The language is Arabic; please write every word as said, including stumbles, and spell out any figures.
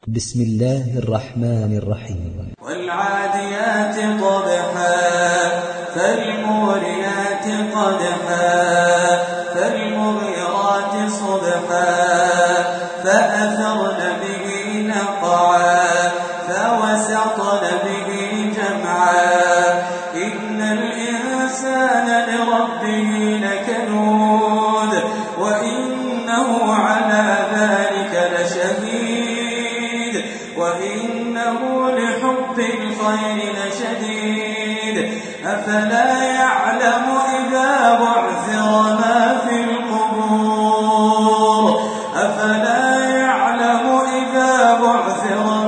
بسم الله الرحمن الرحيم. والعاديات ضبحا فالموريات قدحا فالمغيرات صبحا فأثرن به نقعا فوسطن به جمعا إن الإنسان لربه لكنود وإنه على ذلك لشهيد وإنه لحب الخير لشديد أفلا يعلم إذا بعثر ما في القبور أفلا يعلم إذا بعثر